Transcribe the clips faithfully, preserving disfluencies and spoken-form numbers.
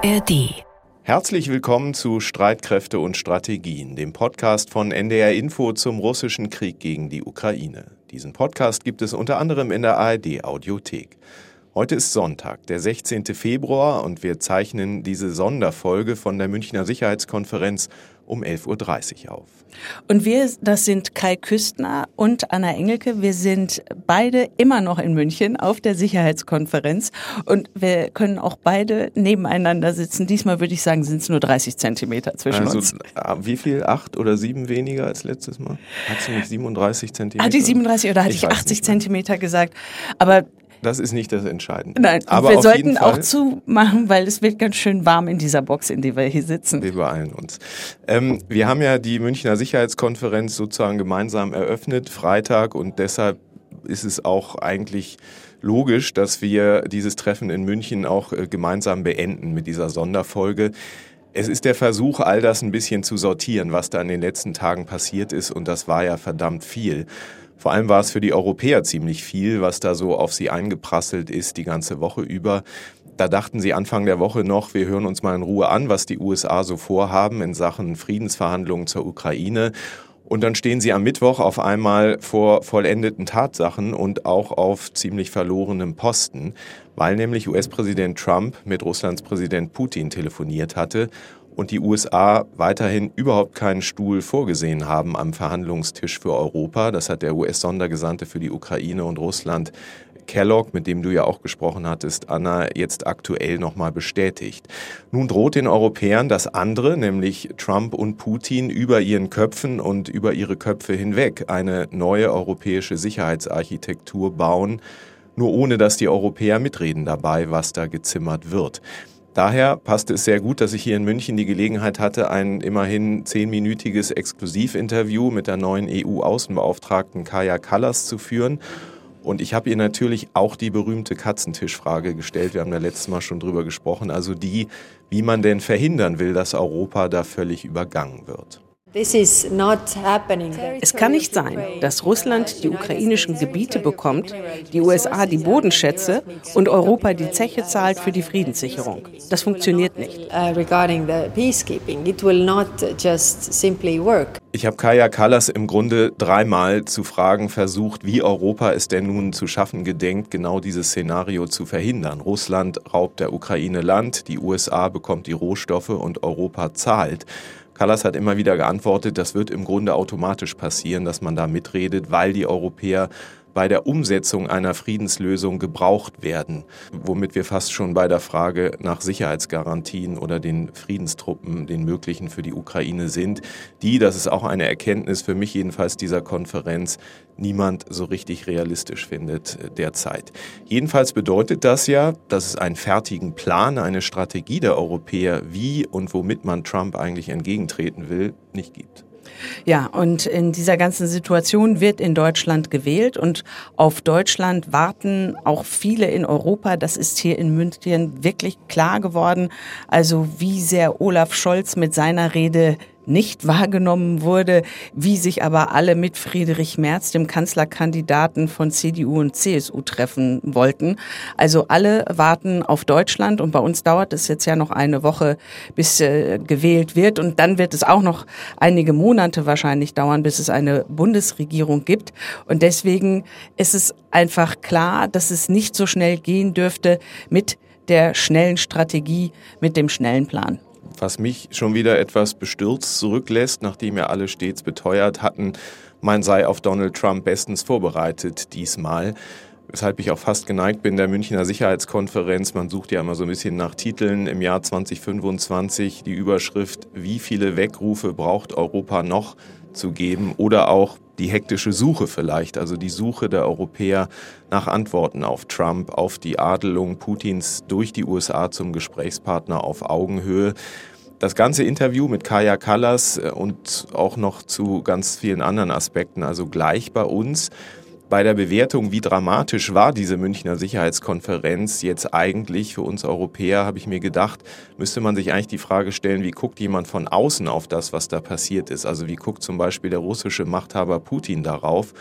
A R D. Herzlich willkommen zu Streitkräfte und Strategien, dem Podcast von N D R Info zum russischen Krieg gegen die Ukraine. Diesen Podcast gibt es unter anderem in der A R D Audiothek. Heute ist Sonntag, der sechzehnten Februar, und wir zeichnen diese Sonderfolge von der Münchner Sicherheitskonferenz um elf Uhr dreißig auf. Und wir, das sind Kai Küstner und Anna Engelke. Wir sind beide immer noch in München auf der Sicherheitskonferenz und wir können auch beide nebeneinander sitzen. Diesmal würde ich sagen, sind es nur dreißig Zentimeter zwischen also, uns. Wie viel? Acht oder sieben weniger als letztes Mal? Hat sie nicht siebenunddreißig Zentimeter? Hat die siebenunddreißig oder hatte ich, ich achtzig Zentimeter gesagt? Aber das ist nicht das Entscheidende. Nein, aber wir auf sollten jeden Fall auch zumachen, weil es wird ganz schön warm in dieser Box, in der wir hier sitzen. Wir beeilen uns. Ähm, wir haben ja die Münchner Sicherheitskonferenz sozusagen gemeinsam eröffnet, Freitag, und deshalb ist es auch eigentlich logisch, dass wir dieses Treffen in München auch äh, gemeinsam beenden mit dieser Sonderfolge. Es ist der Versuch, all das ein bisschen zu sortieren, was da in den letzten Tagen passiert ist, und das war ja verdammt viel. Vor allem war es für die Europäer ziemlich viel, was da so auf sie eingeprasselt ist die ganze Woche über. Da dachten sie Anfang der Woche noch, wir hören uns mal in Ruhe an, was die U S A so vorhaben in Sachen Friedensverhandlungen zur Ukraine. Und dann stehen sie am Mittwoch auf einmal vor vollendeten Tatsachen und auch auf ziemlich verlorenem Posten, weil nämlich U S-Präsident Trump mit Russlands Präsident Putin telefoniert hatte und die U S A weiterhin überhaupt keinen Stuhl vorgesehen haben am Verhandlungstisch für Europa. Das hat der U S-Sondergesandte für die Ukraine und Russland, Kellogg, mit dem du ja auch gesprochen hattest, Anna, jetzt aktuell nochmal bestätigt. Nun droht den Europäern das andere, nämlich Trump und Putin, über ihren Köpfen und über ihre Köpfe hinweg eine neue europäische Sicherheitsarchitektur bauen, nur ohne dass die Europäer mitreden dabei, was da gezimmert wird. Daher passte es sehr gut, dass ich hier in München die Gelegenheit hatte, ein immerhin zehnminütiges Exklusivinterview mit der neuen E U-Außenbeauftragten Kaja Kallas zu führen. Und ich habe ihr natürlich auch die berühmte Katzentischfrage gestellt. Wir haben da letztes Mal schon drüber gesprochen. Also die, wie man denn verhindern will, dass Europa da völlig übergangen wird. Es kann nicht sein, dass Russland die ukrainischen Gebiete bekommt, die U S A die Bodenschätze und Europa die Zeche zahlt für die Friedenssicherung. Das funktioniert nicht. Ich habe Kaja Kallas im Grunde dreimal zu fragen versucht, wie Europa es denn nun zu schaffen gedenkt, genau dieses Szenario zu verhindern. Russland raubt der Ukraine Land, die U S A bekommt die Rohstoffe und Europa zahlt. Kallas hat immer wieder geantwortet, das wird im Grunde automatisch passieren, dass man da mitredet, weil die Europäer bei der Umsetzung einer Friedenslösung gebraucht werden, womit wir fast schon bei der Frage nach Sicherheitsgarantien oder den Friedenstruppen, den möglichen für die Ukraine sind, die, das ist auch eine Erkenntnis für mich jedenfalls dieser Konferenz, niemand so richtig realistisch findet derzeit. Jedenfalls bedeutet das ja, dass es einen fertigen Plan, eine Strategie der Europäer, wie und womit man Trump eigentlich entgegentreten will, nicht gibt. Ja, und in dieser ganzen Situation wird in Deutschland gewählt und auf Deutschland warten auch viele in Europa. Das ist hier in München wirklich klar geworden. Also wie sehr Olaf Scholz mit seiner Rede nicht wahrgenommen wurde, wie sich aber alle mit Friedrich Merz, dem Kanzlerkandidaten von C D U und C S U, treffen wollten. Also alle warten auf Deutschland und bei uns dauert es jetzt ja noch eine Woche, bis äh, gewählt wird und dann wird es auch noch einige Monate wahrscheinlich dauern, bis es eine Bundesregierung gibt und deswegen ist es einfach klar, dass es nicht so schnell gehen dürfte mit der schnellen Strategie, mit dem schnellen Plan. Was mich schon wieder etwas bestürzt zurücklässt, nachdem ja alle stets beteuert hatten, man sei auf Donald Trump bestens vorbereitet diesmal. Weshalb ich auch fast geneigt bin, der Münchner Sicherheitskonferenz, man sucht ja immer so ein bisschen nach Titeln im Jahr zwanzig fünfundzwanzig, die Überschrift, wie viele Weckrufe braucht Europa noch, zu geben oder auch die hektische Suche vielleicht, also die Suche der Europäer nach Antworten auf Trump, auf die Adelung Putins durch die U S A zum Gesprächspartner auf Augenhöhe. Das ganze Interview mit Kaja Kallas und auch noch zu ganz vielen anderen Aspekten, also gleich bei uns. Bei der Bewertung, wie dramatisch war diese Münchner Sicherheitskonferenz jetzt eigentlich für uns Europäer, habe ich mir gedacht, müsste man sich eigentlich die Frage stellen, wie guckt jemand von außen auf das, was da passiert ist? Also wie guckt zum Beispiel der russische Machthaber Putin darauf?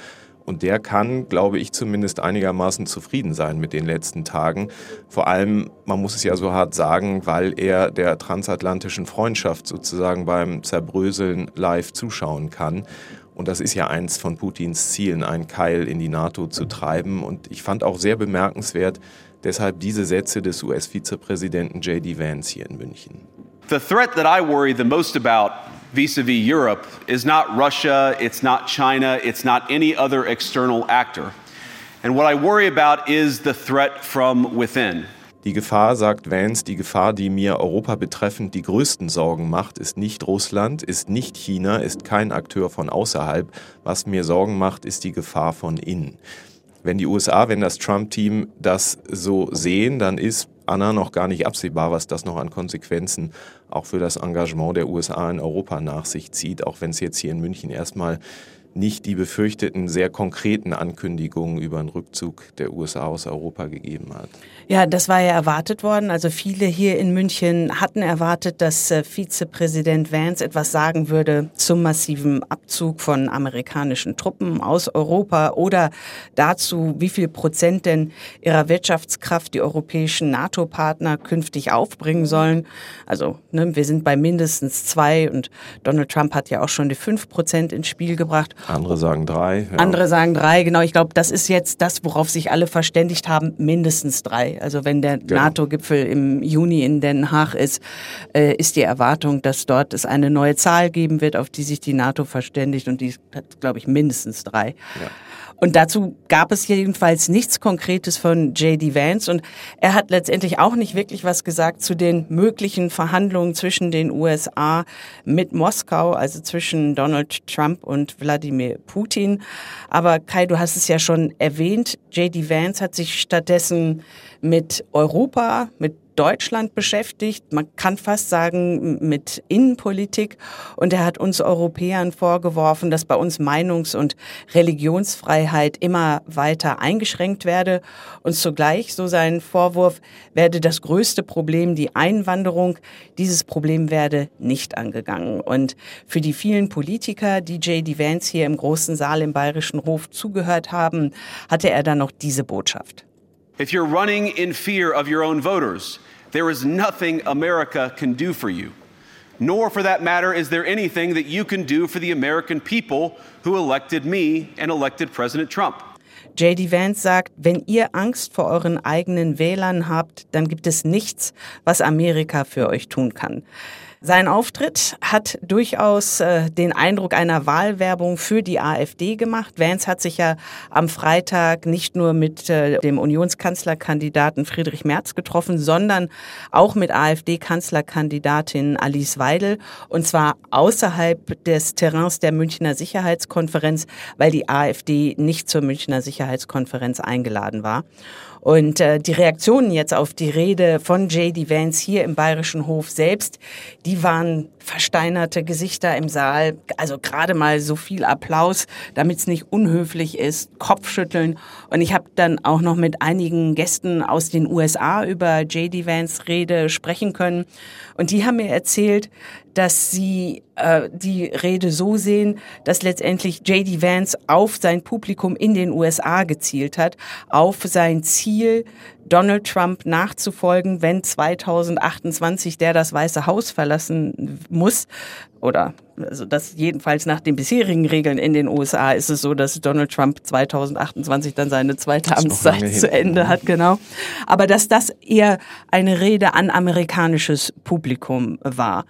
Und der kann, glaube ich, zumindest einigermaßen zufrieden sein mit den letzten Tagen. Vor allem, man muss es ja so hart sagen, weil er der transatlantischen Freundschaft sozusagen beim Zerbröseln live zuschauen kann. Und das ist ja eins von Putins Zielen, einen Keil in die NATO zu treiben. Und ich fand auch sehr bemerkenswert, deshalb diese Sätze des U S-Vizepräsidenten J D Vance hier in München. The threat that I worry the most about vis-a-vis Europe is not Russia, it's not China, it's not any other external actor. And what I worry about is the threat from within. Die Gefahr, sagt Vance, die Gefahr, die mir Europa betreffend die größten Sorgen macht, ist nicht Russland, ist nicht China, ist kein Akteur von außerhalb. Was mir Sorgen macht, ist die Gefahr von innen. Wenn die U S A, wenn das Trump-Team das so sehen, dann ist Anna noch gar nicht absehbar, was das noch an Konsequenzen auch für das Engagement der U S A in Europa nach sich zieht, auch wenn es jetzt hier in München erstmal nicht die befürchteten, sehr konkreten Ankündigungen über einen Rückzug der U S A aus Europa gegeben hat. Ja, das war ja erwartet worden. Also viele hier in München hatten erwartet, dass äh, Vizepräsident Vance etwas sagen würde zum massiven Abzug von amerikanischen Truppen aus Europa oder dazu, wie viel Prozent denn ihrer Wirtschaftskraft die europäischen NATO-Partner künftig aufbringen sollen. Also ne, wir sind bei mindestens zwei und Donald Trump hat ja auch schon die fünf Prozent ins Spiel gebracht. Andere sagen drei. Ja. Andere sagen drei, genau. Ich glaube, das ist jetzt das, worauf sich alle verständigt haben, mindestens drei. Also wenn der genau. NATO-Gipfel im Juni in Den Haag ist, äh, ist die Erwartung, dass dort es eine neue Zahl geben wird, auf die sich die NATO verständigt und die hat, glaube ich, mindestens drei. Ja. Und dazu gab es jedenfalls nichts Konkretes von J D Vance und er hat letztendlich auch nicht wirklich was gesagt zu den möglichen Verhandlungen zwischen den U S A mit Moskau, also zwischen Donald Trump und Wladimir Putin. Aber Kai, du hast es ja schon erwähnt, J D Vance hat sich stattdessen mit Europa, mit Deutschland beschäftigt, man kann fast sagen mit Innenpolitik und er hat uns Europäern vorgeworfen, dass bei uns Meinungs- und Religionsfreiheit immer weiter eingeschränkt werde und zugleich, so sein Vorwurf, werde das größte Problem die Einwanderung, dieses Problem werde nicht angegangen und für die vielen Politiker, die J D Vance hier im großen Saal im Bayerischen Hof zugehört haben, hatte er dann noch diese Botschaft. If you're running in fear of your own voters, there is nothing America can do for you. Nor, for that matter, is there anything that you can do for the American people who elected me and elected President Trump. J D Vance sagt, wenn ihr Angst vor euren eigenen Wählern habt, dann gibt es nichts, was Amerika für euch tun kann. Sein Auftritt hat durchaus äh, den Eindruck einer Wahlwerbung für die AfD gemacht. Vance hat sich ja am Freitag nicht nur mit äh, dem Unionskanzlerkandidaten Friedrich Merz getroffen, sondern auch mit AfD-Kanzlerkandidatin Alice Weidel. Und zwar außerhalb des Terrains der Münchner Sicherheitskonferenz, weil die AfD nicht zur Münchner Sicherheitskonferenz eingeladen war. Und äh, die Reaktionen jetzt auf die Rede von J D Vance hier im Bayerischen Hof selbst, die waren versteinerte Gesichter im Saal, also gerade mal so viel Applaus, damit es nicht unhöflich ist, Kopfschütteln. Und ich habe dann auch noch mit einigen Gästen aus den U S A über J D Vance Rede sprechen können. Und die haben mir erzählt, dass sie äh, die Rede so sehen, dass letztendlich J D Vance auf sein Publikum in den U S A gezielt hat, auf sein Ziel, Donald Trump nachzufolgen, wenn zweitausendachtundzwanzig der das Weiße Haus verlassen muss. Oder also das jedenfalls nach den bisherigen Regeln in den U S A ist es so, dass Donald Trump zweitausendachtundzwanzig dann seine zweite Amtszeit zu Ende hat, genau. Aber dass das eher eine Rede an amerikanisches Publikum war.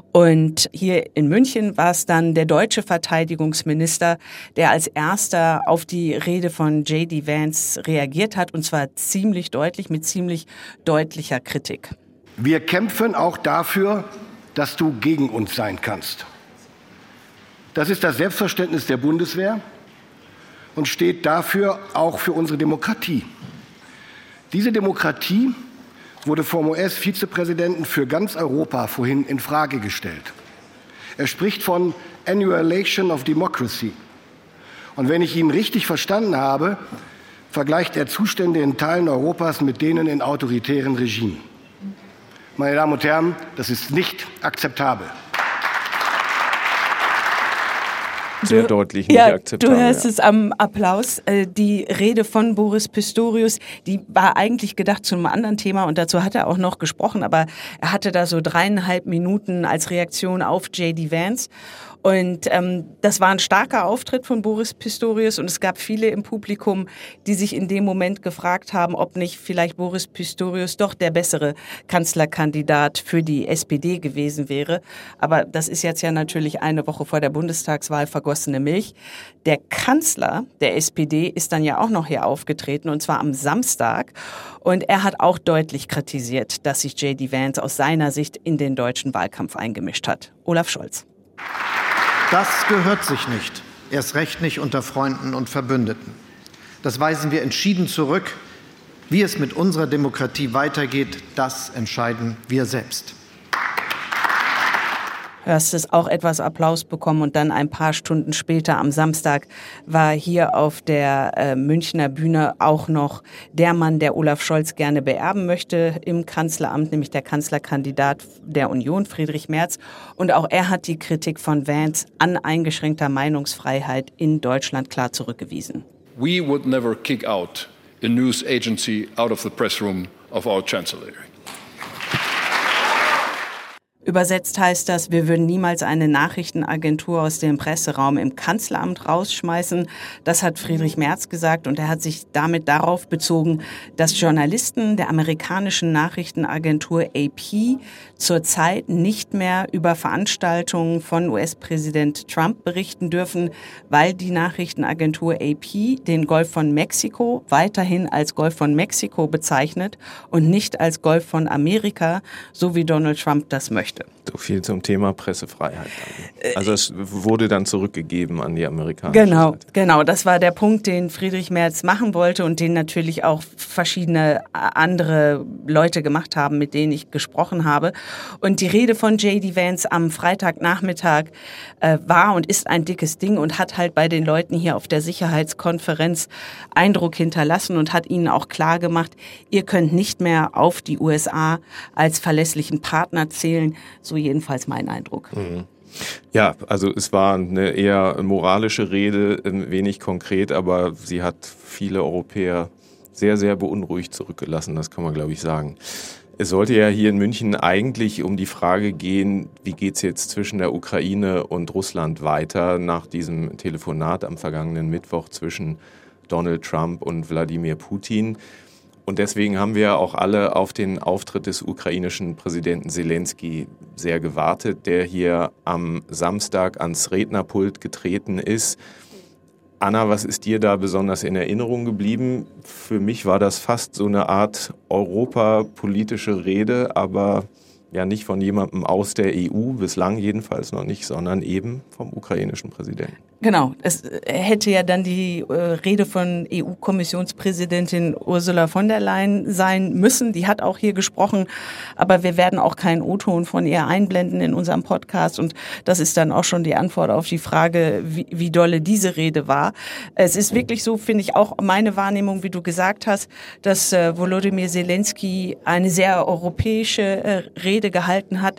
Und hier in München war es dann der deutsche Verteidigungsminister, der als erster auf die Rede von J D Vance reagiert hat, und zwar ziemlich deutlich, mit ziemlich deutlicher Kritik. Wir kämpfen auch dafür, dass du gegen uns sein kannst. Das ist das Selbstverständnis der Bundeswehr und steht dafür auch für unsere Demokratie. Diese Demokratie wurde vom U S-Vizepräsidenten für ganz Europa vorhin in Frage gestellt. Er spricht von Annihilation of Democracy. Und wenn ich ihn richtig verstanden habe, vergleicht er Zustände in Teilen Europas mit denen in autoritären Regimen. Meine Damen und Herren, das ist nicht akzeptabel. sehr du, deutlich nicht ja, akzeptabel. Du hörst ja. es am Applaus. Die Rede von Boris Pistorius, die war eigentlich gedacht zu einem anderen Thema und dazu hat er auch noch gesprochen, aber er hatte da so dreieinhalb Minuten als Reaktion auf J D Vance. Und ähm, das war ein starker Auftritt von Boris Pistorius und es gab viele im Publikum, die sich in dem Moment gefragt haben, ob nicht vielleicht Boris Pistorius doch der bessere Kanzlerkandidat für die S P D gewesen wäre. Aber das ist jetzt ja natürlich eine Woche vor der Bundestagswahl vergossene Milch. Der Kanzler der S P D ist dann ja auch noch hier aufgetreten und zwar am Samstag. Und er hat auch deutlich kritisiert, dass sich J D Vance aus seiner Sicht in den deutschen Wahlkampf eingemischt hat. Olaf Scholz. Das gehört sich nicht, erst recht nicht unter Freunden und Verbündeten. Das weisen wir entschieden zurück. Wie es mit unserer Demokratie weitergeht, das entscheiden wir selbst. Hörst es auch etwas Applaus bekommen und dann ein paar Stunden später am Samstag war hier auf der äh, Münchner Bühne auch noch der Mann, der Olaf Scholz gerne beerben möchte im Kanzleramt, nämlich der Kanzlerkandidat der Union, Friedrich Merz. Und auch er hat die Kritik von Vance an eingeschränkter Meinungsfreiheit in Deutschland klar zurückgewiesen. We would never kick out a news agency out of the press room of our Chancellery. Übersetzt heißt das, wir würden niemals eine Nachrichtenagentur aus dem Presseraum im Kanzleramt rausschmeißen. Das hat Friedrich Merz gesagt und er hat sich damit darauf bezogen, dass Journalisten der amerikanischen Nachrichtenagentur A P zurzeit nicht mehr über Veranstaltungen von U S-Präsident Trump berichten dürfen, weil die Nachrichtenagentur A P den Golf von Mexiko weiterhin als Golf von Mexiko bezeichnet und nicht als Golf von Amerika, so wie Donald Trump das möchte. So viel zum Thema Pressefreiheit. Also es wurde dann zurückgegeben an die amerikanische Genau, Seite. genau. Das war der Punkt, den Friedrich Merz machen wollte und den natürlich auch verschiedene andere Leute gemacht haben, mit denen ich gesprochen habe. Und die Rede von J D Vance am Freitagnachmittag äh, war und ist ein dickes Ding und hat halt bei den Leuten hier auf der Sicherheitskonferenz Eindruck hinterlassen und hat ihnen auch klar gemacht, ihr könnt nicht mehr auf die U S A als verlässlichen Partner zählen. So jedenfalls mein Eindruck. Mhm. Ja, also es war eine eher moralische Rede, wenig konkret, aber sie hat viele Europäer sehr, sehr beunruhigt zurückgelassen, das kann man, glaube ich, sagen. Es sollte ja hier in München eigentlich um die Frage gehen, wie geht's jetzt zwischen der Ukraine und Russland weiter nach diesem Telefonat am vergangenen Mittwoch zwischen Donald Trump und Wladimir Putin. Und deswegen haben wir auch alle auf den Auftritt des ukrainischen Präsidenten Selenskyj sehr gewartet, der hier am Samstag ans Rednerpult getreten ist. Anna, was ist dir da besonders in Erinnerung geblieben? Für mich war das fast so eine Art europapolitische Rede, aber ja nicht von jemandem aus der E U, bislang jedenfalls noch nicht, sondern eben vom ukrainischen Präsidenten. Genau, es hätte ja dann die äh, Rede von E U-Kommissionspräsidentin Ursula von der Leyen sein müssen. Die hat auch hier gesprochen, aber wir werden auch keinen O-Ton von ihr einblenden in unserem Podcast. Und das ist dann auch schon die Antwort auf die Frage, wie, wie dolle diese Rede war. Es ist wirklich so, finde ich, auch meine Wahrnehmung, wie du gesagt hast, dass äh, Volodymyr Selenskyj eine sehr europäische äh, Rede gehalten hat.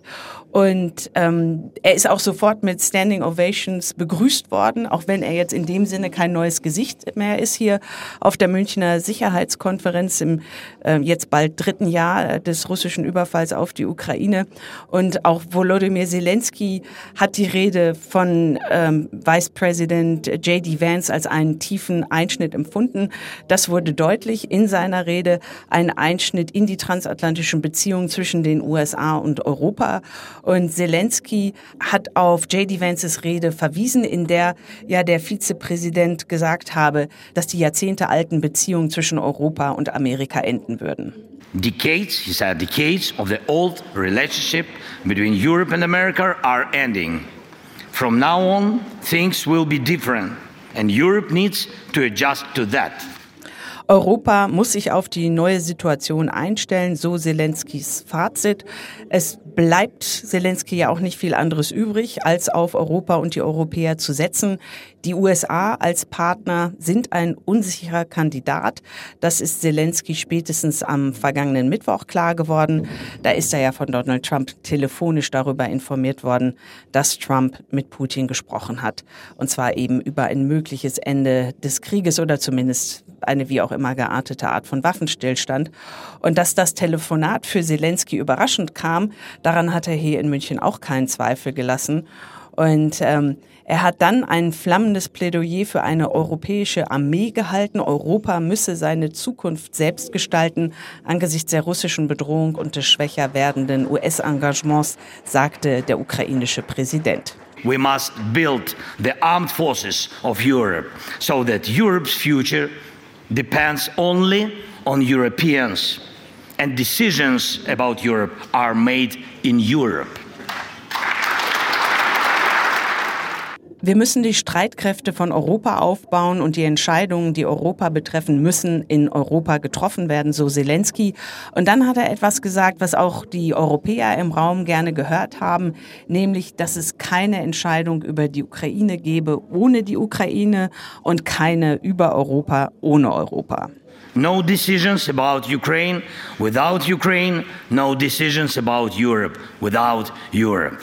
Und ähm, er ist auch sofort mit Standing Ovations begrüßt worden, auch wenn er jetzt in dem Sinne kein neues Gesicht mehr ist hier auf der Münchner Sicherheitskonferenz im äh, jetzt bald dritten Jahr des russischen Überfalls auf die Ukraine. Und auch Volodymyr Selenskyj hat die Rede von ähm, Vice President J D Vance als einen tiefen Einschnitt empfunden. Das wurde deutlich in seiner Rede, ein Einschnitt in die transatlantischen Beziehungen zwischen den U S A und Europa. Und Selenskyj hat auf J D Vances Rede verwiesen, in der ja der Vizepräsident gesagt habe, dass die jahrzehntealten Beziehungen zwischen Europa und Amerika enden würden. Decades, he said, decades of the old relationship between Europe and America are ending. From now on, things will be different, and Europe needs to adjust to that. Europa muss sich auf die neue Situation einstellen, so Selenskys Fazit. Es bleibt Selensky ja auch nicht viel anderes übrig, als auf Europa und die Europäer zu setzen. Die U S A als Partner sind ein unsicherer Kandidat. Das ist Selensky spätestens am vergangenen Mittwoch klar geworden. Da ist er ja von Donald Trump telefonisch darüber informiert worden, dass Trump mit Putin gesprochen hat. Und zwar eben über ein mögliches Ende des Krieges oder zumindest eine wie auch immer geartete Art von Waffenstillstand. Und dass das Telefonat für Selensky überraschend kam, daran hat er hier in München auch keinen Zweifel gelassen. Und ähm, er hat dann ein flammendes Plädoyer für eine europäische Armee gehalten. Europa müsse seine Zukunft selbst gestalten angesichts der russischen Bedrohung und des schwächer werdenden U S-Engagements, sagte der ukrainische Präsident. We must build the armed forces of Europe so that Europe's future depends only on Europeans and decisions about Europe are made in Europe. Wir müssen die Streitkräfte von Europa aufbauen und die Entscheidungen, die Europa betreffen, müssen in Europa getroffen werden, so Selensky. Und dann hat er etwas gesagt, was auch die Europäer im Raum gerne gehört haben, nämlich, dass es keine Entscheidung über die Ukraine gebe ohne die Ukraine und keine über Europa ohne Europa. No decisions about Ukraine without Ukraine, no decisions about Europe without Europe.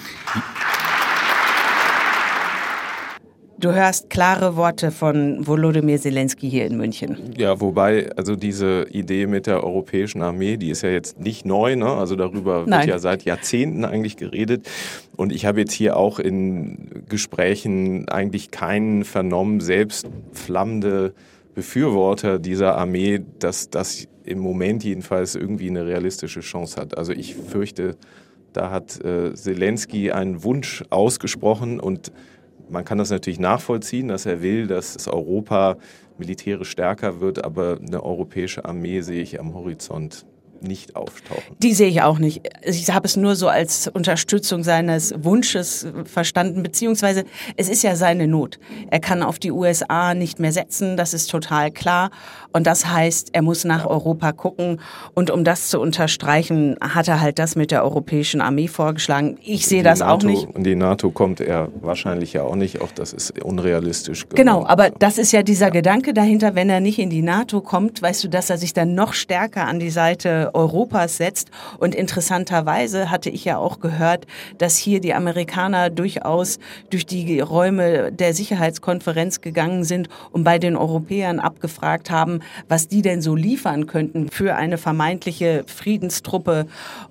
Du hörst klare Worte von Volodymyr Selensky hier in München. Ja, wobei, also diese Idee mit der europäischen Armee, die ist ja jetzt nicht neu, ne? Also darüber Nein. wird ja seit Jahrzehnten eigentlich geredet. Und ich habe jetzt hier auch in Gesprächen eigentlich keinen vernommen, selbst flammende Befürworter dieser Armee, dass das im Moment jedenfalls irgendwie eine realistische Chance hat. Also ich fürchte, da hat äh, Selensky einen Wunsch ausgesprochen und man kann das natürlich nachvollziehen, dass er will, dass Europa militärisch stärker wird, aber eine europäische Armee sehe ich am Horizont nicht auftauchen. Die sehe ich auch nicht. Ich habe es nur so als Unterstützung seines Wunsches verstanden, beziehungsweise es ist ja seine Not. Er kann auf die U S A nicht mehr setzen, das ist total klar. Und das heißt, er muss nach Europa gucken. Und um das zu unterstreichen, hat er halt das mit der europäischen Armee vorgeschlagen. Ich sehe das NATO, auch nicht. Und die NATO kommt er wahrscheinlich ja auch nicht. Auch das ist unrealistisch. Genau, aber das ist ja dieser Gedanke dahinter, wenn er nicht in die NATO kommt, weißt du, dass er sich dann noch stärker an die Seite Europas setzt. Und interessanterweise hatte ich ja auch gehört, dass hier die Amerikaner durchaus durch die Räume der Sicherheitskonferenz gegangen sind und bei den Europäern abgefragt haben, was die denn so liefern könnten für eine vermeintliche Friedenstruppe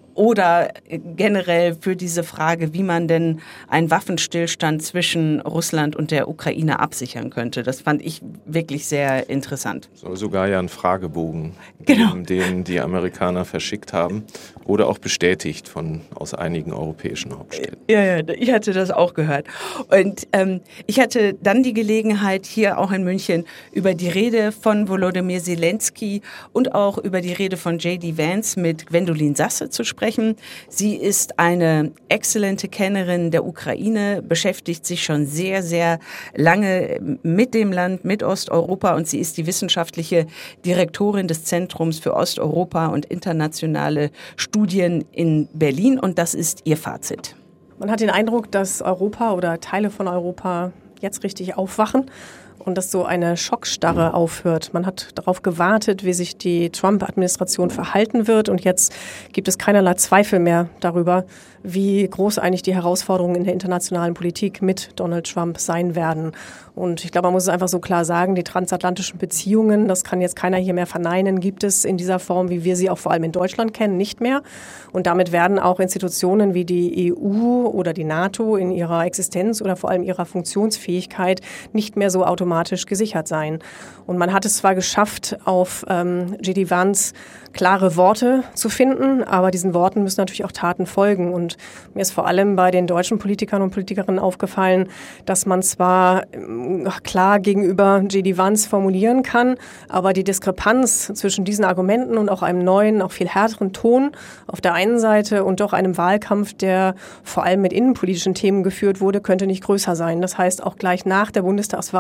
oder generell für diese Frage, wie man denn einen Waffenstillstand zwischen Russland und der Ukraine absichern könnte. Das fand ich wirklich sehr interessant. Soll sogar ja ein Fragebogen genau. geben, den die Amerikaner verschickt haben oder auch bestätigt von aus einigen europäischen Hauptstädten. Ja, ja, ich hatte das auch gehört. Und ähm, ich hatte dann die Gelegenheit, hier auch in München über die Rede von Volodymyr Selensky und auch über die Rede von J D Vance mit Gwendolyn Sasse zu sprechen. Sie ist eine exzellente Kennerin der Ukraine, beschäftigt sich schon sehr, sehr lange mit dem Land, mit Osteuropa und sie ist die wissenschaftliche Direktorin des Zentrums für Osteuropa und internationale Studien in Berlin und das ist ihr Fazit. Man hat den Eindruck, dass Europa oder Teile von Europa jetzt richtig aufwachen und dass so eine Schockstarre aufhört. Man hat darauf gewartet, wie sich die Trump-Administration verhalten wird und jetzt gibt es keinerlei Zweifel mehr darüber, wie groß eigentlich die Herausforderungen in der internationalen Politik mit Donald Trump sein werden. Und ich glaube, man muss es einfach so klar sagen, die transatlantischen Beziehungen, das kann jetzt keiner hier mehr verneinen, gibt es in dieser Form, wie wir sie auch vor allem in Deutschland kennen, nicht mehr. Und damit werden auch Institutionen wie die E U oder die NATO in ihrer Existenz oder vor allem ihrer Funktionsfähigkeit nicht mehr so automatisch gesichert sein. Und man hat es zwar geschafft, auf ähm, J D Vance klare Worte zu finden, aber diesen Worten müssen natürlich auch Taten folgen. Und mir ist vor allem bei den deutschen Politikern und Politikerinnen aufgefallen, dass man zwar klar gegenüber J D Vance formulieren kann, aber die Diskrepanz zwischen diesen Argumenten und auch einem neuen, auch viel härteren Ton auf der einen Seite und doch einem Wahlkampf, der vor allem mit innenpolitischen Themen geführt wurde, könnte nicht größer sein. Das heißt, auch gleich nach der Bundestagswahl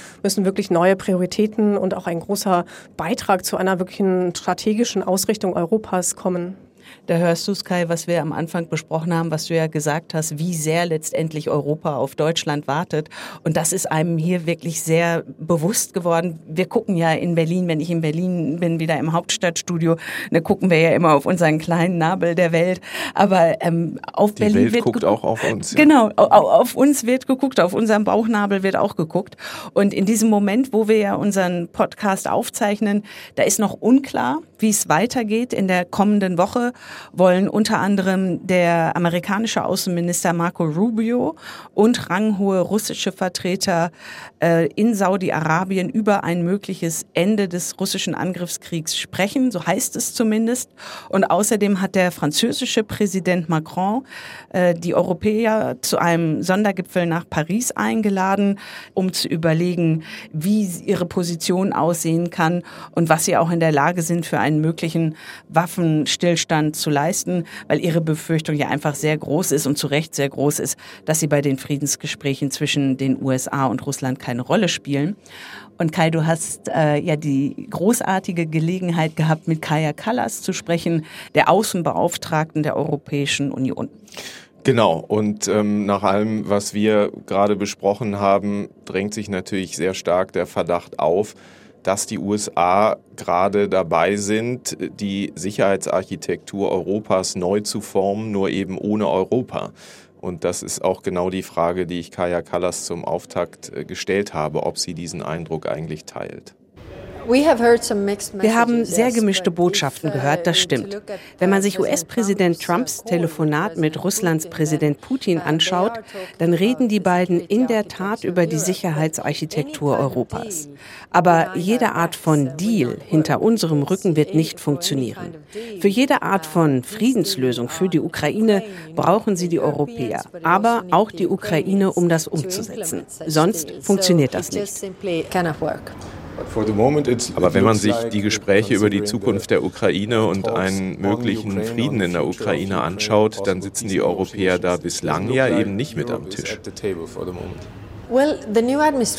müssen wirklich neue Prioritäten und auch ein großer Beitrag zu einer wirklichen strategischen Ausrichtung Europas kommen. Da hörst du, Kai, was wir am Anfang besprochen haben, was du ja gesagt hast, wie sehr letztendlich Europa auf Deutschland wartet. Und das ist einem hier wirklich sehr bewusst geworden. Wir gucken ja in Berlin, wenn ich in Berlin bin, wieder im Hauptstadtstudio, da gucken wir ja immer auf unseren kleinen Nabel der Welt. Aber ähm, auf Die Berlin Welt wird guckt auch auf uns. Ja. Genau, auf, auf uns wird geguckt, auf unseren Bauchnabel wird auch geguckt. Und in diesem Moment, wo wir ja unseren Podcast aufzeichnen, da ist noch unklar, wie es weitergeht. In der kommenden Woche wollen unter anderem der amerikanische Außenminister Marco Rubio und ranghohe russische Vertreter äh, in Saudi-Arabien über ein mögliches Ende des russischen Angriffskriegs sprechen, so heißt es zumindest. Und außerdem hat der französische Präsident Macron äh, die Europäer zu einem Sondergipfel nach Paris eingeladen, um zu überlegen, wie ihre Position aussehen kann und was sie auch in der Lage sind, für einen möglichen Waffenstillstand zu leisten, weil ihre Befürchtung ja einfach sehr groß ist und zu Recht sehr groß ist, dass sie bei den Friedensgesprächen zwischen den U S A und Russland keine Rolle spielen. Und Kai, du hast äh, ja die großartige Gelegenheit gehabt, mit Kaja Kallas zu sprechen, der Außenbeauftragten der Europäischen Union. Genau, und ähm, nach allem, was wir gerade besprochen haben, drängt sich natürlich sehr stark der Verdacht auf, dass die U S A gerade dabei sind, die Sicherheitsarchitektur Europas neu zu formen, nur eben ohne Europa. Und das ist auch genau die Frage, die ich Kaja Kallas zum Auftakt gestellt habe, ob sie diesen Eindruck eigentlich teilt. Wir haben sehr gemischte Botschaften gehört, das stimmt. Wenn man sich U S-Präsident Trumps Telefonat mit Russlands Präsident Putin anschaut, dann reden die beiden in der Tat über die Sicherheitsarchitektur Europas. Aber jede Art von Deal hinter unserem Rücken wird nicht funktionieren. Für jede Art von Friedenslösung für die Ukraine brauchen sie die Europäer, aber auch die Ukraine, um das umzusetzen. Sonst funktioniert das nicht. Aber wenn man sich die Gespräche über die Zukunft der Ukraine und einen möglichen Frieden in der Ukraine anschaut, dann sitzen die Europäer da bislang ja eben nicht mit am Tisch. Die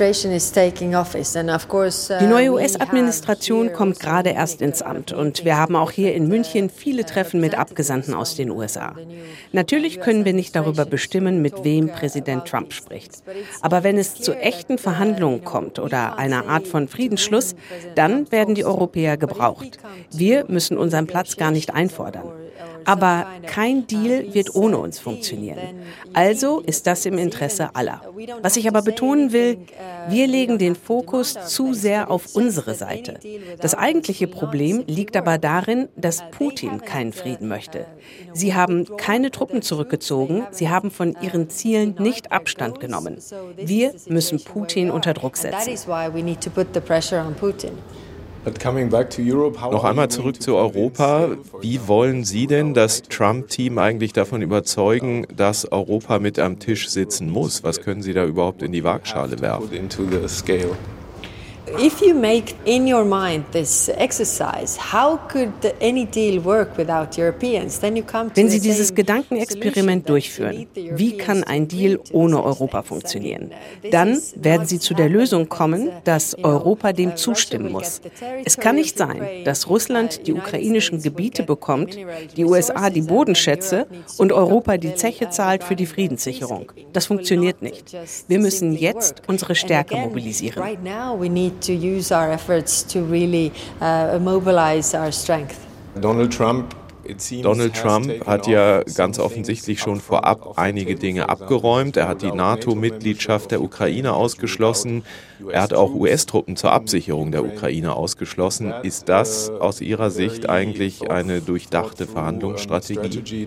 neue U S-Administration kommt gerade erst ins Amt und wir haben auch hier in München viele Treffen mit Abgesandten aus den U S A. Natürlich können wir nicht darüber bestimmen, mit wem Präsident Trump spricht. Aber wenn es zu echten Verhandlungen kommt oder einer Art von Friedensschluss, dann werden die Europäer gebraucht. Wir müssen unseren Platz gar nicht einfordern. Aber kein Deal wird ohne uns funktionieren. Also ist das im Interesse aller. Was ich aber betonen will, wir legen den Fokus zu sehr auf unsere Seite. Das eigentliche Problem liegt aber darin, dass Putin keinen Frieden möchte. Sie haben keine Truppen zurückgezogen, sie haben von ihren Zielen nicht Abstand genommen. Wir müssen Putin unter Druck setzen. Noch einmal zurück zu Europa. Wie wollen Sie denn das Trump-Team eigentlich davon überzeugen, dass Europa mit am Tisch sitzen muss? Was können Sie da überhaupt in die Waagschale werfen? If you make in your mind this exercise, how could any deal work without Europeans? Then you come to Wenn Sie dieses Gedankenexperiment durchführen, wie kann ein Deal ohne Europa funktionieren? Dann werden Sie zu der Lösung kommen, dass Europa dem zustimmen muss. Es kann nicht sein, dass Russland die ukrainischen Gebiete bekommt, die U S A die Bodenschätze und Europa die Zeche zahlt für die Friedenssicherung. Das funktioniert nicht. Wir müssen jetzt unsere Stärke mobilisieren. to use our efforts to really uh, mobilize our strength. Donald Trump Donald Trump hat ja ganz offensichtlich schon vorab einige Dinge abgeräumt. Er hat die NATO-Mitgliedschaft der Ukraine ausgeschlossen. Er hat auch U S-Truppen zur Absicherung der Ukraine ausgeschlossen. Ist das aus Ihrer Sicht eigentlich eine durchdachte Verhandlungsstrategie?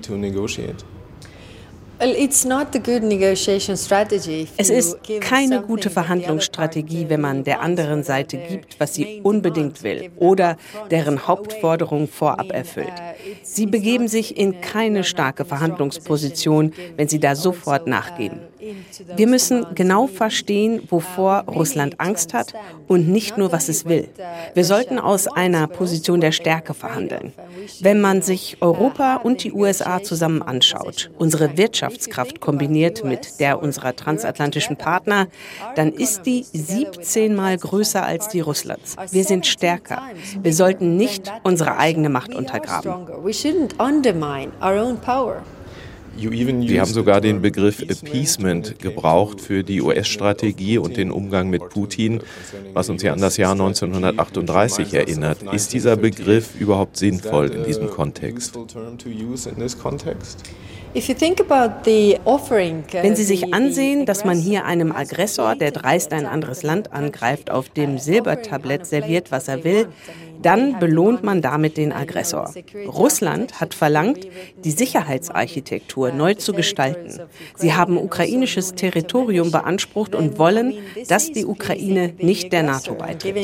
Es ist keine gute Verhandlungsstrategie, wenn man der anderen Seite gibt, was sie unbedingt will oder deren Hauptforderung vorab erfüllt. Sie begeben sich in keine starke Verhandlungsposition, wenn sie da sofort nachgeben. Wir müssen genau verstehen, wovor Russland Angst hat und nicht nur, was es will. Wir sollten aus einer Position der Stärke verhandeln. Wenn man sich Europa und die U S A zusammen anschaut, unsere Wirtschaft Wirtschaftskraft kombiniert mit der unserer transatlantischen Partner, dann ist die siebzehn Mal größer als die Russlands. Wir sind stärker. Wir sollten nicht unsere eigene Macht untergraben. Sie haben sogar den Begriff Appeasement gebraucht für die U S-Strategie und den Umgang mit Putin, was uns ja an das Jahr neunzehnhundertachtunddreißig erinnert. Ist dieser Begriff überhaupt sinnvoll in diesem Kontext? Wenn Sie sich ansehen, dass man hier einem Aggressor, der dreist ein anderes Land angreift, auf dem Silbertablett serviert, was er will, dann belohnt man damit den Aggressor. Russland hat verlangt, die Sicherheitsarchitektur neu zu gestalten. Sie haben ukrainisches Territorium beansprucht und wollen, dass die Ukraine nicht der NATO beitritt.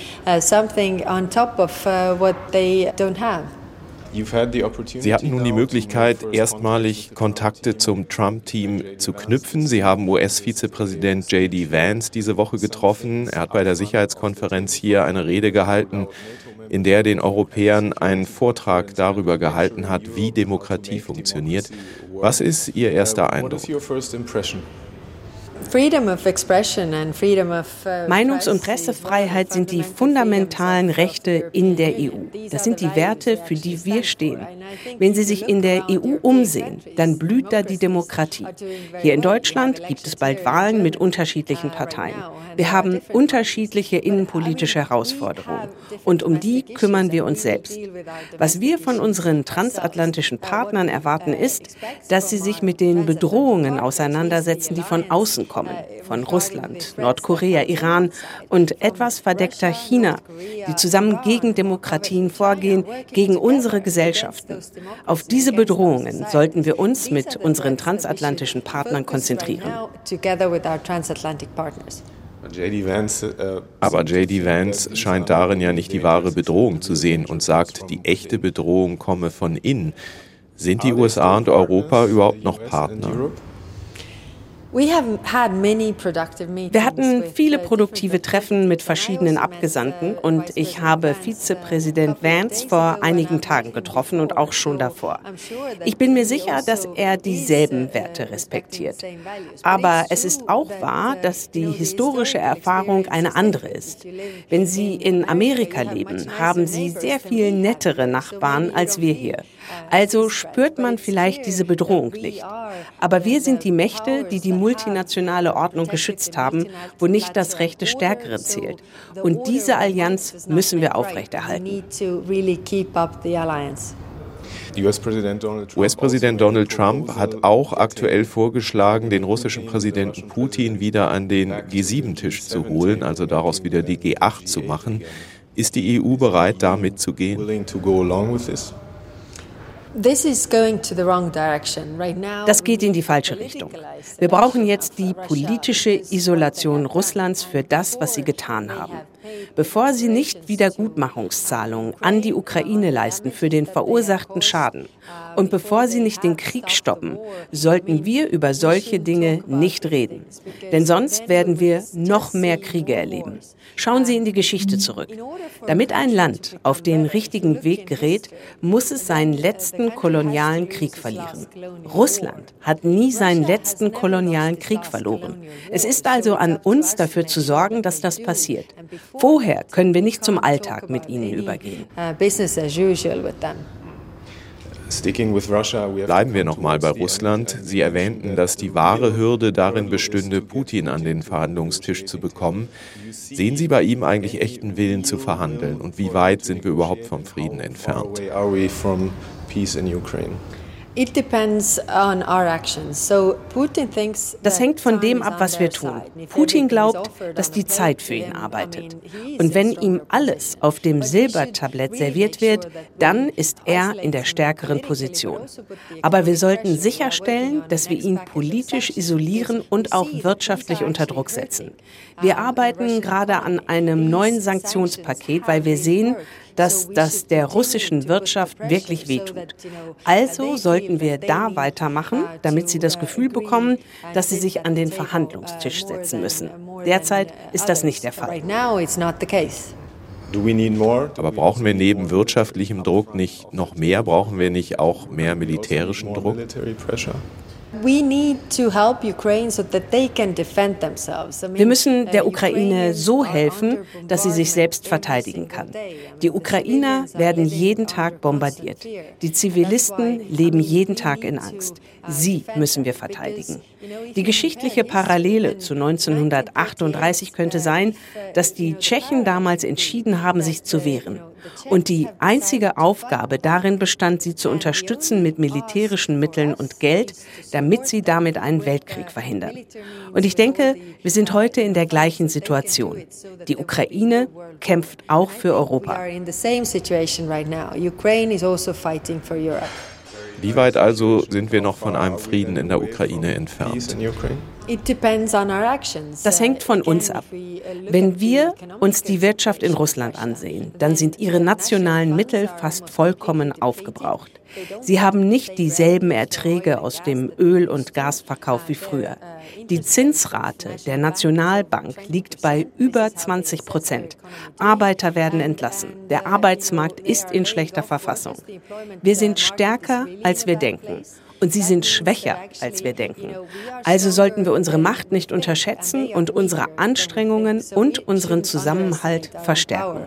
Sie hatten nun die Möglichkeit, erstmalig Kontakte zum Trump-Team zu knüpfen. Sie haben U S-Vizepräsident J D Vance diese Woche getroffen. Er hat bei der Sicherheitskonferenz hier eine Rede gehalten, in der er den Europäern einen Vortrag darüber gehalten hat, wie Demokratie funktioniert. Was ist Ihr erster Eindruck? Meinungs- und Pressefreiheit sind die fundamentalen Rechte in der E U. Das sind die Werte, für die wir stehen. Wenn Sie sich in der E U umsehen, dann blüht da die Demokratie. Hier in Deutschland gibt es bald Wahlen mit unterschiedlichen Parteien. Wir haben unterschiedliche innenpolitische Herausforderungen. Und um die kümmern wir uns selbst. Was wir von unseren transatlantischen Partnern erwarten, ist, dass sie sich mit den Bedrohungen auseinandersetzen, die von außen kommen. Von Russland, Nordkorea, Iran und etwas verdeckter China, die zusammen gegen Demokratien vorgehen, gegen unsere Gesellschaften. Auf diese Bedrohungen sollten wir uns mit unseren transatlantischen Partnern konzentrieren. Aber J D Vance scheint darin ja nicht die wahre Bedrohung zu sehen und sagt, die echte Bedrohung komme von innen. Sind die U S A und Europa überhaupt noch Partner? Wir hatten viele produktive Treffen mit verschiedenen Abgesandten und ich habe Vizepräsident Vance vor einigen Tagen getroffen und auch schon davor. Ich bin mir sicher, dass er dieselben Werte respektiert. Aber es ist auch wahr, dass die historische Erfahrung eine andere ist. Wenn Sie in Amerika leben, haben Sie sehr viel nettere Nachbarn als wir hier. Also spürt man vielleicht diese Bedrohung nicht. Aber wir sind die Mächte, die die multinationale Ordnung geschützt haben, wo nicht das Recht des Stärkeren zählt. Und diese Allianz müssen wir aufrechterhalten. U S-Präsident Donald Trump hat auch aktuell vorgeschlagen, den russischen Präsidenten Putin wieder an den G sieben Tisch zu holen, also daraus wieder die G acht zu machen. Ist die E U bereit, da mitzugehen? Das geht in die falsche Richtung. Wir brauchen jetzt die politische Isolation Russlands für das, was sie getan haben. Bevor sie nicht Wiedergutmachungszahlungen an die Ukraine leisten für den verursachten Schaden und bevor sie nicht den Krieg stoppen, sollten wir über solche Dinge nicht reden. Denn sonst werden wir noch mehr Kriege erleben. Schauen Sie in die Geschichte zurück. Damit ein Land auf den richtigen Weg gerät, muss es seinen letzten kolonialen Krieg verlieren. Russland hat nie seinen letzten kolonialen Krieg verloren. Es ist also an uns, dafür zu sorgen, dass das passiert. Vorher können wir nicht zum Alltag mit ihnen übergehen. Bleiben wir nochmal bei Russland. Sie erwähnten, dass die wahre Hürde darin bestünde, Putin an den Verhandlungstisch zu bekommen. Sehen Sie bei ihm eigentlich echten Willen zu verhandeln? Und wie weit sind wir überhaupt vom Frieden entfernt? Das hängt von dem ab, was wir tun. Putin glaubt, dass die Zeit für ihn arbeitet. Und wenn ihm alles auf dem Silbertablett serviert wird, dann ist er in der stärkeren Position. Aber wir sollten sicherstellen, dass wir ihn politisch isolieren und auch wirtschaftlich unter Druck setzen. Wir arbeiten gerade an einem neuen Sanktionspaket, weil wir sehen, dass das der russischen Wirtschaft wirklich wehtut. Also sollten wir da weitermachen, damit sie das Gefühl bekommen, dass sie sich an den Verhandlungstisch setzen müssen. Derzeit ist das nicht der Fall. Aber brauchen wir neben wirtschaftlichem Druck nicht noch mehr? Brauchen wir nicht auch mehr militärischen Druck? Wir müssen der Ukraine so helfen, dass sie sich selbst verteidigen kann. Die Ukrainer werden jeden Tag bombardiert. Die Zivilisten leben jeden Tag in Angst. Sie müssen wir verteidigen. Die geschichtliche Parallele zu neunzehnhundertachtunddreißig könnte sein, dass die Tschechen damals entschieden haben, sich zu wehren. Und die einzige Aufgabe darin bestand, sie zu unterstützen mit militärischen Mitteln und Geld, damit sie damit einen Weltkrieg verhindern. Und ich denke, wir sind heute in der gleichen Situation. Die Ukraine kämpft auch für Europa. Wie weit also sind wir noch von einem Frieden in der Ukraine entfernt? Das hängt von uns ab. Wenn wir uns die Wirtschaft in Russland ansehen, dann sind ihre nationalen Mittel fast vollkommen aufgebraucht. Sie haben nicht dieselben Erträge aus dem Öl- und Gasverkauf wie früher. Die Zinsrate der Nationalbank liegt bei über zwanzig Prozent. Arbeiter werden entlassen. Der Arbeitsmarkt ist in schlechter Verfassung. Wir sind stärker, als wir denken. Und sie sind schwächer, als wir denken. Also sollten wir unsere Macht nicht unterschätzen und unsere Anstrengungen und unseren Zusammenhalt verstärken.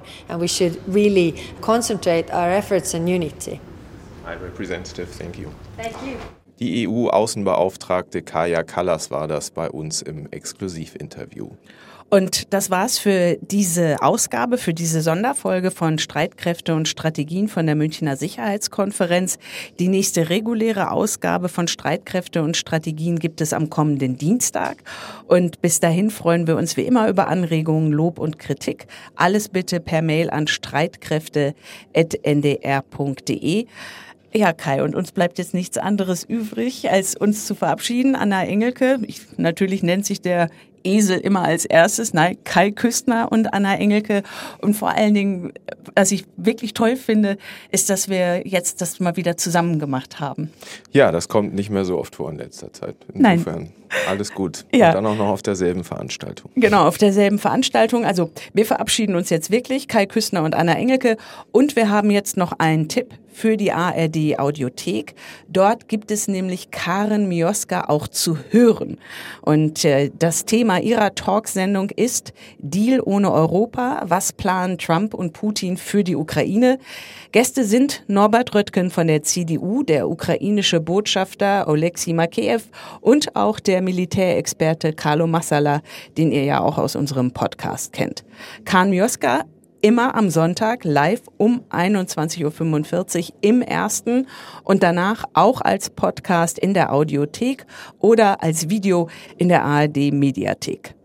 High Representative, thank you. Thank you. Die E U-Außenbeauftragte Kaja Kallas war das bei uns im Exklusivinterview. Und das war's für diese Ausgabe, für diese Sonderfolge von Streitkräfte und Strategien von der Münchner Sicherheitskonferenz. Die nächste reguläre Ausgabe von Streitkräfte und Strategien gibt es am kommenden Dienstag. Und bis dahin freuen wir uns wie immer über Anregungen, Lob und Kritik. Alles bitte per Mail an streitkräfte at n d r punkt d e. Ja, Kai, und uns bleibt jetzt nichts anderes übrig, als uns zu verabschieden. Anna Engelke, ich, natürlich nennt sich der Esel immer als erstes, nein, Kai Küstner und Anna Engelke. Und vor allen Dingen, was ich wirklich toll finde, ist, dass wir jetzt das mal wieder zusammen gemacht haben. Ja, das kommt nicht mehr so oft vor in letzter Zeit. Insofern Nein. Alles gut. Ja. Und dann auch noch auf derselben Veranstaltung. Genau, auf derselben Veranstaltung. Also wir verabschieden uns jetzt wirklich, Kai Küstner und Anna Engelke. Und wir haben jetzt noch einen Tipp für die A R D Audiothek. Dort gibt es nämlich Karen Mioska auch zu hören. Und äh, das Thema ihrer Talksendung ist Deal ohne Europa. Was planen Trump und Putin für die Ukraine? Gäste sind Norbert Röttgen von der C D U, der ukrainische Botschafter Oleksiy Makeyev und auch der Militärexperte Carlo Massala, den ihr ja auch aus unserem Podcast kennt. Karen Mioska immer am Sonntag live um einundzwanzig Uhr fünfundvierzig im Ersten und danach auch als Podcast in der Audiothek oder als Video in der A R D Mediathek.